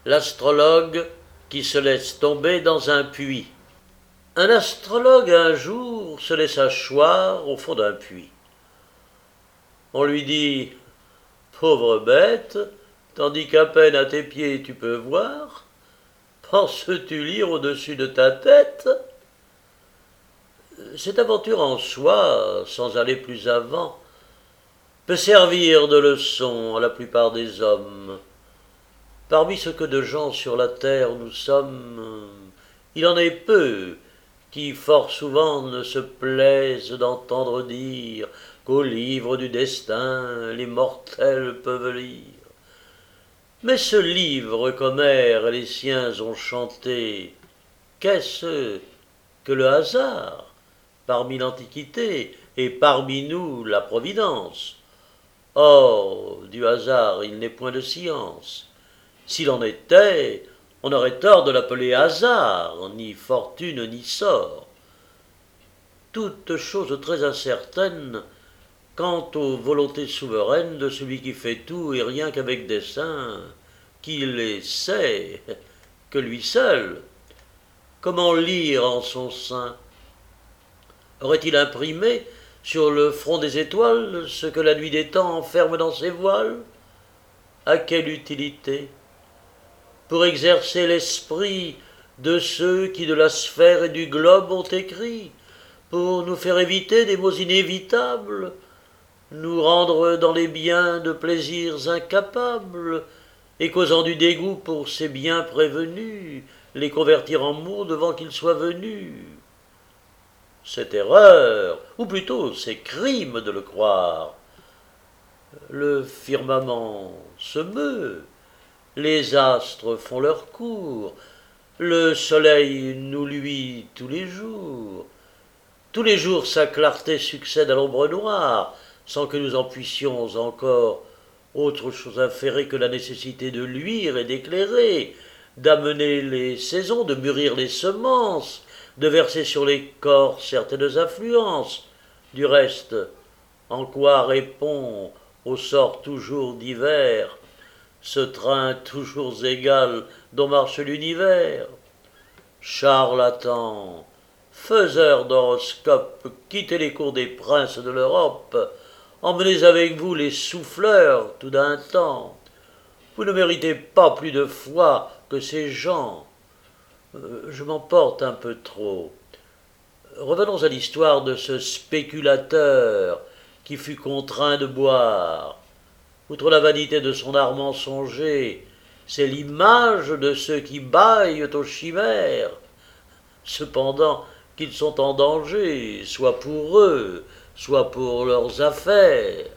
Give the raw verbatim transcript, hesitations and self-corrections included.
L'astrologue qui se laisse tomber dans un puits. Un astrologue un jour se laissa choir au fond d'un puits. On lui dit « Pauvre bête, tandis qu'à peine à tes pieds tu peux voir, penses-tu lire au-dessus de ta tête ?» Cette aventure en soi, sans aller plus avant, peut servir de leçon à la plupart des hommes. Parmi ce que de gens sur la terre nous sommes, il en est peu qui fort souvent ne se plaisent d'entendre dire qu'au livre du destin les mortels peuvent lire. Mais ce livre qu'Homère et les siens ont chanté, qu'est-ce que le hasard parmi l'Antiquité et parmi nous la Providence? Or, du hasard il n'est point de science. S'il en était, on aurait tort de l'appeler hasard, ni fortune ni sort. Toute chose très incertaine quant aux volontés souveraines de celui qui fait tout et rien qu'avec dessein, qui les sait que lui seul. Comment lire en son sein? Aurait-il imprimé sur le front des étoiles ce que la nuit des temps enferme dans ses voiles? À quelle utilité? Pour exercer l'esprit de ceux qui de la sphère et du globe ont écrit, pour nous faire éviter des maux inévitables, nous rendre dans les biens de plaisirs incapables, et causant du dégoût pour ces biens prévenus, les convertir en maux devant qu'ils soient venus. C'est erreur, ou plutôt c'est crime de le croire. Le firmament se meut, les astres font leur cours, le soleil nous luit tous les jours. Tous les jours sa clarté succède à l'ombre noire, sans que nous en puissions encore autre chose inférer que la nécessité de luire et d'éclairer, d'amener les saisons, de mûrir les semences, de verser sur les corps certaines influences. Du reste, en quoi répond au sort toujours divers ce train toujours égal dont marche l'univers? Charlatans, faiseurs d'horoscopes, quittez les cours des princes de l'Europe, emmenez avec vous les souffleurs tout d'un temps. Vous ne méritez pas plus de foi que ces gens. Euh, je m'emporte un peu trop. Revenons à l'histoire de ce spéculateur qui fut contraint de boire. Outre la vanité de son art mensonger, c'est l'image de ceux qui bâillent aux chimères. Cependant qu'ils sont en danger, soit pour eux, soit pour leurs affaires.